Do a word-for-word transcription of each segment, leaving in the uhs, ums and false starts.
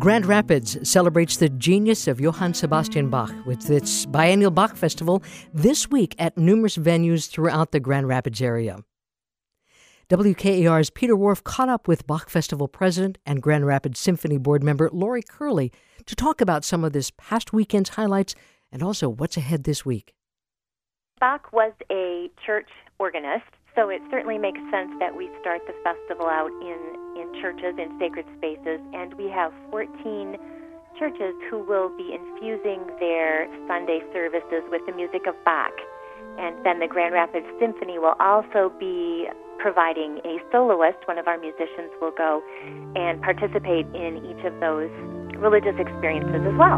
Grand Rapids celebrates the genius of Johann Sebastian Bach with its biennial Bach Festival this week at numerous venues throughout the Grand Rapids area. W K A R's Peter Wharf caught up with Bach Festival president and Grand Rapids Symphony Board member Lori Curley to talk about some of this past weekend's highlights and also what's ahead this week. Bach was a church organist, so it certainly makes sense that we start the festival out in, in churches, in sacred spaces, and we have fourteen churches who will be infusing their Sunday services with the music of Bach. And then the Grand Rapids Symphony will also be providing a soloist. One of our musicians will go and participate in each of those religious experiences as well.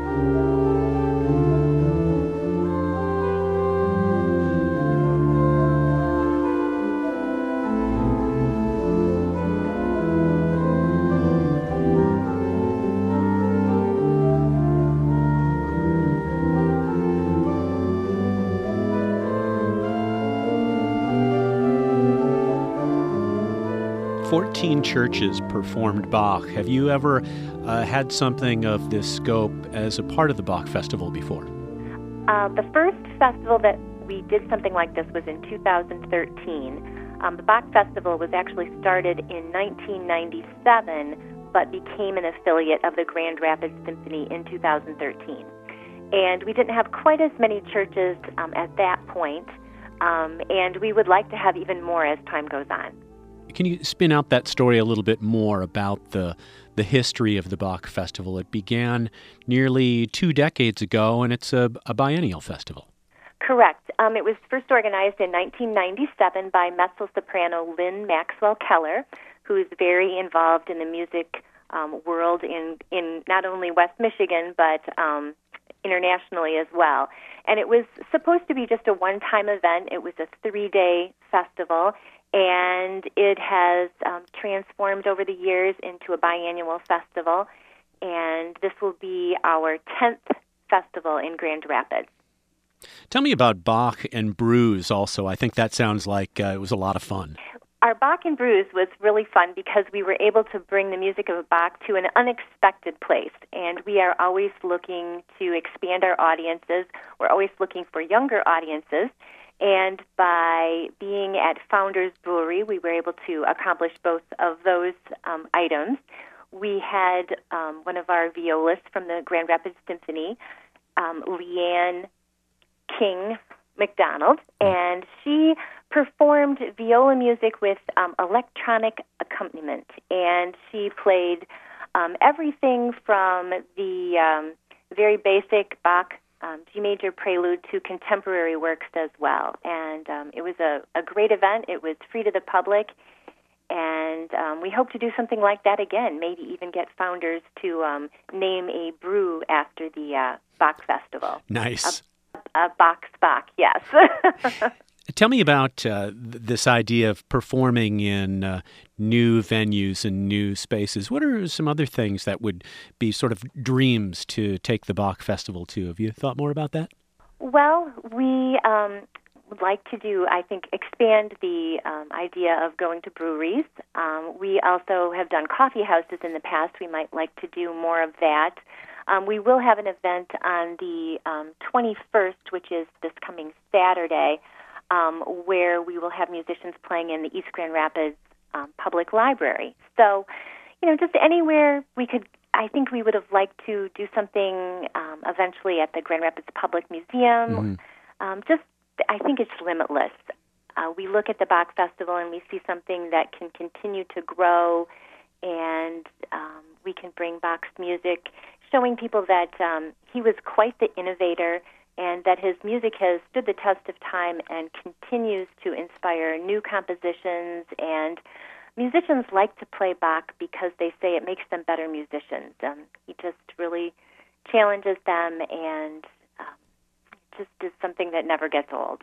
fourteen churches performed Bach. Have you ever uh, had something of this scope as a part of the Bach Festival before? Uh, the first festival that we did something like this was in two thousand thirteen. Um, the Bach Festival was actually started in nineteen ninety-seven, but became an affiliate of the Grand Rapids Symphony in two thousand thirteen. And we didn't have quite as many churches um, at that point, um, and we would like to have even more as time goes on. Can you spin out that story a little bit more about the the history of the Bach Festival? It began nearly two decades ago, and it's a, a biennial festival. Correct. Um, it was first organized in nineteen ninety-seven by mezzo-soprano Lynn Maxwell Keller, who is very involved in the music um, world in, in not only West Michigan, but um, internationally as well. And it was supposed to be just a one-time event. It was a three-day festival, and it has um, transformed over the years into a biannual festival, and this will be our tenth festival in Grand Rapids. Tell me about Bach and Brews also. I think that sounds like uh, it was a lot of fun. Our Bach and Brews was really fun because we were able to bring the music of Bach to an unexpected place, and we are always looking to expand our audiences. We're always looking for younger audiences. And by being at Founders Brewery, we were able to accomplish both of those um, items. We had um, one of our violists from the Grand Rapids Symphony, um, Leanne King McDonald, and she performed viola music with um, electronic accompaniment. And she played um, everything from the um, very basic Bach Um, G major prelude to contemporary works as well. And um, it was a, a great event. It was free to the public. And um, we hope to do something like that again, maybe even get Founders to um, name a brew after the uh, Bach Festival. Nice. A, a Bach Bach, yes. Tell me about uh, th- this idea of performing in uh, new venues and new spaces. What are some other things that would be sort of dreams to take the Bach Festival to? Have you thought more about that? Well, we um, would like to do, I think, expand the um, idea of going to breweries. Um, we also have done coffee houses in the past. We might like to do more of that. Um, we will have an event on the um, twenty-first, which is this coming Saturday, Um, where we will have musicians playing in the East Grand Rapids um, Public Library. So, you know, just anywhere we could, I think we would have liked to do something um, eventually at the Grand Rapids Public Museum. Mm-hmm. Um, just, I think it's limitless. Uh, we look at the Bach Festival and we see something that can continue to grow, and um, we can bring Bach's music, showing people that um, he was quite the innovator, and that his music has stood the test of time and continues to inspire new compositions. And musicians like to play Bach because they say it makes them better musicians. Um, he just really challenges them, and um, just is something that never gets old.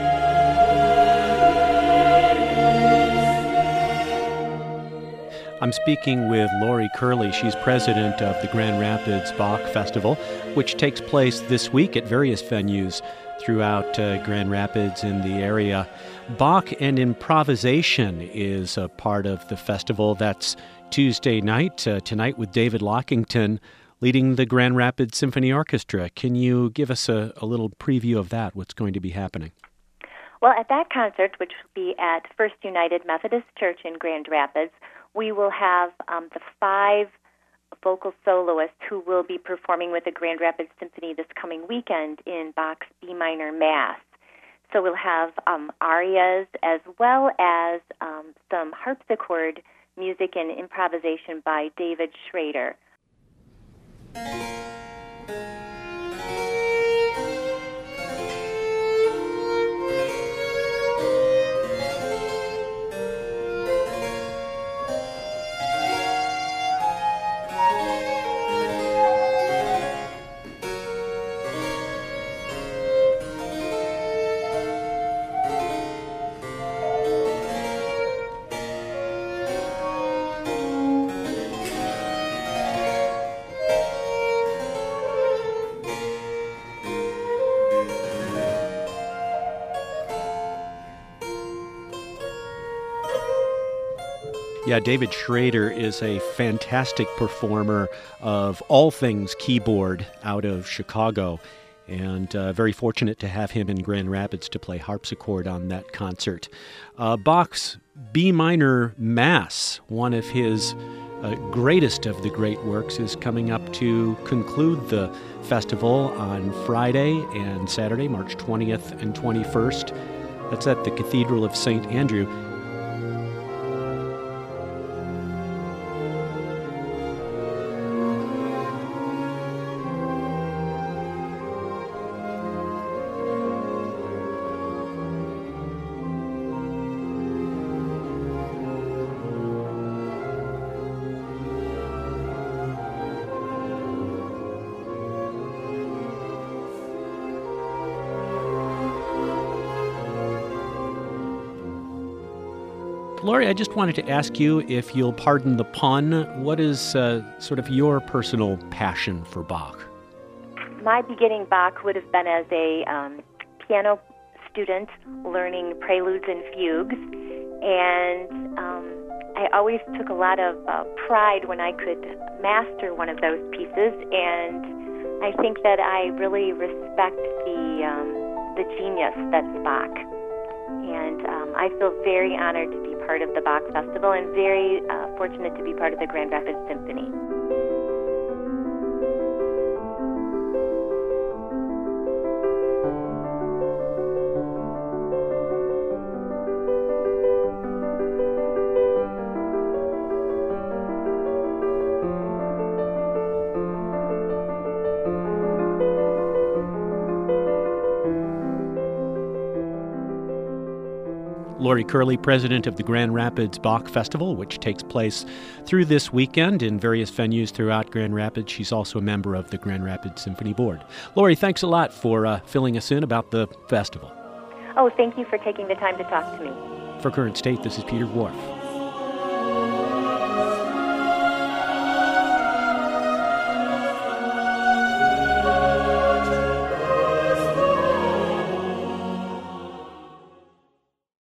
I'm speaking with Lori Curley. She's president of the Grand Rapids Bach Festival, which takes place this week at various venues throughout uh, Grand Rapids in the area. Bach and improvisation is a part of the festival. That's Tuesday night, uh, tonight with David Lockington leading the Grand Rapids Symphony Orchestra. Can you give us a, a little preview of that, what's going to be happening? Well, at that concert, which will be at First United Methodist Church in Grand Rapids, we will have um, the five vocal soloists who will be performing with the Grand Rapids Symphony this coming weekend in Bach's B minor Mass. So we'll have um, arias as well as um, some harpsichord music and improvisation by David Schrader. Yeah, David Schrader is a fantastic performer of all things keyboard out of Chicago, and uh, very fortunate to have him in Grand Rapids to play harpsichord on that concert. Uh, Bach's B minor Mass, one of his uh, greatest of the great works, is coming up to conclude the festival on Friday and Saturday, March twentieth and twenty-first. That's at the Cathedral of Saint Andrew. Lori, I just wanted to ask you, if you'll pardon the pun, what is uh, sort of your personal passion for Bach? My beginning Bach would have been as a um, piano student learning preludes and fugues, and um, I always took a lot of uh, pride when I could master one of those pieces, and I think that I really respect the, um, the genius that's Bach. And um, I feel very honored to be part of the Bach Festival and very uh, fortunate to be part of the Grand Rapids Symphony. Lori Curley, president of the Grand Rapids Bach Festival, which takes place through this weekend in various venues throughout Grand Rapids. She's also a member of the Grand Rapids Symphony Board. Lori, thanks a lot for uh, filling us in about the festival. Oh, thank you for taking the time to talk to me. For Current State, this is Peter Wharf.